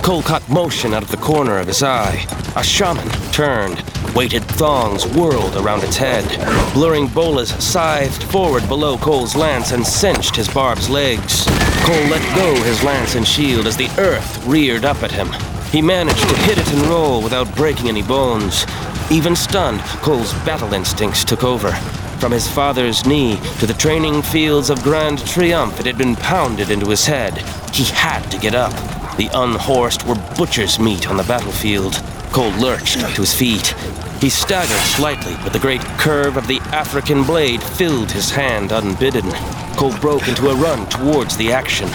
Cole caught motion out of the corner of his eye. A shaman turned. Weighted thongs whirled around its head. Blurring bolas scythed forward below Cole's lance and cinched his barbed legs. Cole let go his lance and shield as the earth reared up at him. He managed to hit it and roll without breaking any bones. Even stunned, Cole's battle instincts took over. From his father's knee to the training fields of Grand Triomphe, it had been pounded into his head. He had to get up. The unhorsed were butcher's meat on the battlefield. Cole lurched to his feet. He staggered slightly, but the great curve of the African blade filled his hand unbidden. Cole broke into a run towards the action.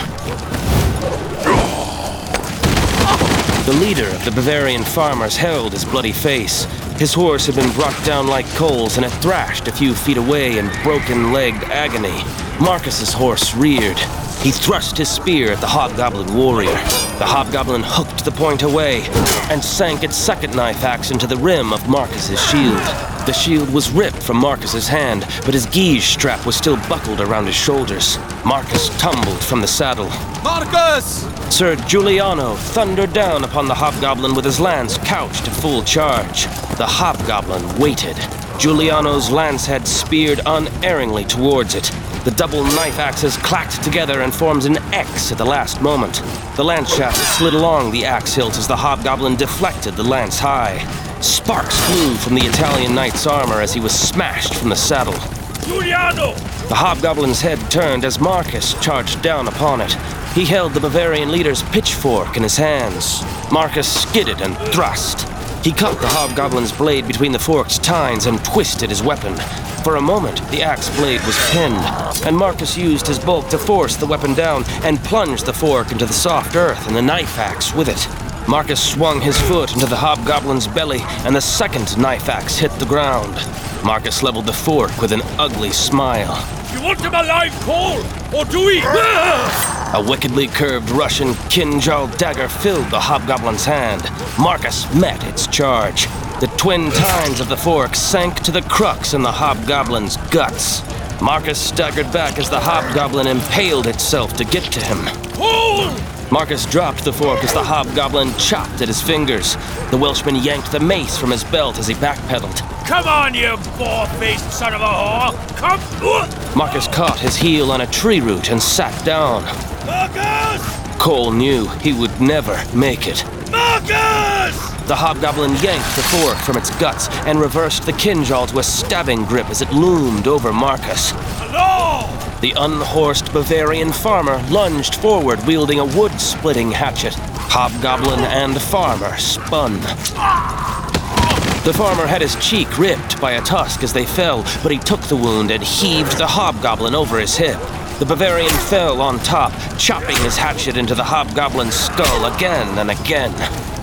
The leader of the Bavarian farmers held his bloody face. His horse had been brought down like coals and had thrashed a few feet away in broken-legged agony. Marcus's horse reared. He thrust his spear at the hobgoblin warrior. The hobgoblin hooked the point away and sank its second knife axe into the rim of Marcus's shield. The shield was ripped from Marcus's hand, but his guige strap was still buckled around his shoulders. Marcus tumbled from the saddle. Marcus! Sir Giuliano thundered down upon the hobgoblin with his lance couched at full charge. The hobgoblin waited. Giuliano's lance head speared unerringly towards it. The double knife axes clacked together and formed an X at the last moment. The lance shaft slid along the axe hilt as the hobgoblin deflected the lance high. Sparks flew from the Italian knight's armor as he was smashed from the saddle. Giuliano! The hobgoblin's head turned as Marcus charged down upon it. He held the Bavarian leader's pitchfork in his hands. Marcus skidded and thrust. He caught the hobgoblin's blade between the fork's tines and twisted his weapon. For a moment, the axe blade was pinned, and Marcus used his bulk to force the weapon down and plunged the fork into the soft earth and the knife axe with it. Marcus swung his foot into the hobgoblin's belly, and the second knife axe hit the ground. Marcus leveled the fork with an ugly smile. You want him alive, Cole? Or do we? A wickedly curved Russian Kinjal dagger filled the hobgoblin's hand. Marcus met its charge. The twin tines of the fork sank to the crux in the hobgoblin's guts. Marcus staggered back as the hobgoblin impaled itself to get to him. Cole! Marcus dropped the fork as the hobgoblin chopped at his fingers. The Welshman yanked the mace from his belt as he backpedaled. Come on, you boar-faced son of a whore! Come! Marcus caught his heel on a tree root and sat down. Marcus! Cole knew he would never make it. Marcus! The hobgoblin yanked the fork from its guts and reversed the Kinjal to a stabbing grip as it loomed over Marcus. Hello! The unhorsed Bavarian farmer lunged forward, wielding a wood-splitting hatchet. Hobgoblin and farmer spun. The farmer had his cheek ripped by a tusk as they fell, but he took the wound and heaved the hobgoblin over his hip. The Bavarian fell on top, chopping his hatchet into the hobgoblin's skull again and again.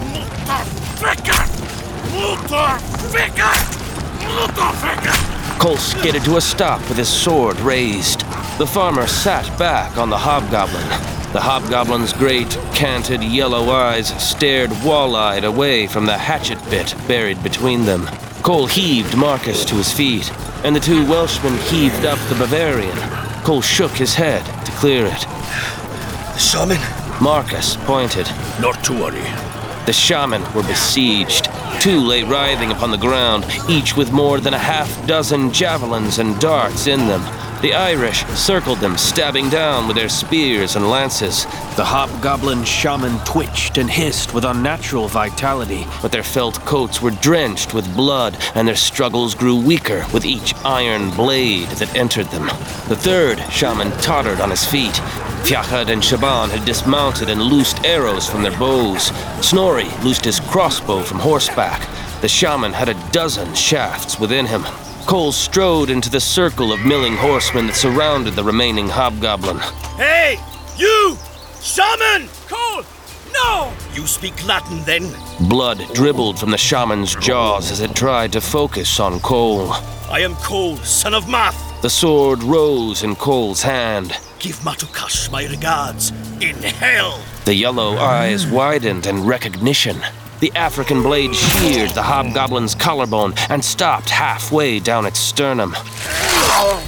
Cole skidded to a stop with his sword raised. The farmer sat back on the hobgoblin. The hobgoblin's great, canted yellow eyes stared wall-eyed away from the hatchet bit buried between them. Cole heaved Marcus to his feet, and the two Welshmen heaved up the Bavarian. Cole shook his head to clear it. The shaman? Marcus pointed. Not to worry. The shaman were besieged. Two lay writhing upon the ground, each with more than a half-dozen javelins and darts in them. The Irish circled them, stabbing down with their spears and lances. The hobgoblin shaman twitched and hissed with unnatural vitality, but their felt coats were drenched with blood, and their struggles grew weaker with each iron blade that entered them. The third shaman tottered on his feet. Fiachad and Shaban had dismounted and loosed arrows from their bows. Snorri loosed his crossbow from horseback. The shaman had a dozen shafts within him. Cole strode into the circle of milling horsemen that surrounded the remaining hobgoblin. Hey! You! Shaman! Cole! No! You speak Latin, then? Blood dribbled from the shaman's jaws as it tried to focus on Cole. I am Cole, son of Math. The sword rose in Cole's hand. Give Matukash my regards. In hell! The yellow eyes widened in recognition. The African blade sheared the hobgoblin's collarbone and stopped halfway down its sternum.